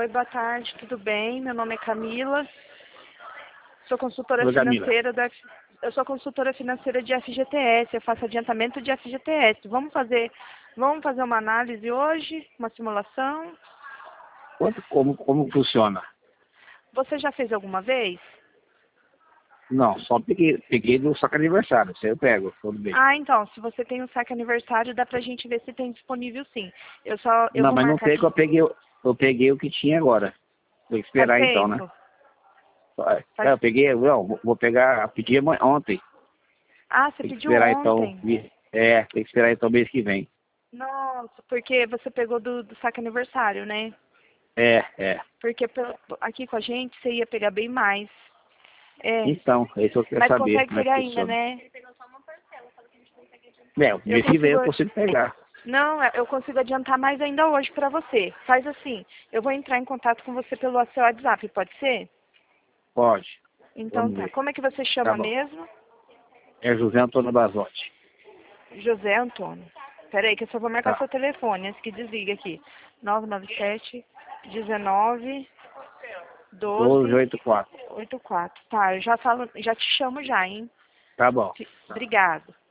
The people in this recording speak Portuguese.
Oi, boa tarde, tudo bem? Meu nome é Camila. Sou consultora Oi, Camila. financeira eu sou consultora financeira de FGTS, eu faço adiantamento de FGTS. Vamos fazer uma análise hoje, uma simulação. Como funciona? Você já fez alguma vez? Não, só peguei do saco aniversário. Isso aí eu pego, tudo bem. Ah, então, se você tem um saque aniversário, dá pra gente ver se tem disponível sim. Eu Não, vou mas não marcar tem que aqui. eu peguei o que tinha agora. Tem que Faz esperar então, né? tempo? Eu peguei, não, vou pegar, pedi ontem. Ah, você Tem que pediu esperar então. ontem. Tem que esperar então mês que vem. Nossa, porque você pegou do saque aniversário, né? É. Porque aqui com a gente você ia pegar bem mais. É, Então, é isso que eu quero mas saber, consegue como é que pegar ainda, funciona. né? O Eu mês que vem consigo. eu consigo pegar. Não, eu consigo adiantar mais ainda hoje pra você. Faz assim, eu vou entrar em contato com você pelo seu WhatsApp, pode ser? Pode. Então Vamos tá. ver. Como é que você Tá chama bom. mesmo? É José Antônio Basotti. José Antônio. Peraí que eu só vou marcar Tá. seu telefone, antes que desliga aqui. 997 19 12 1284. 84. Tá, eu já te chamo já, hein? Tá bom. Obrigado.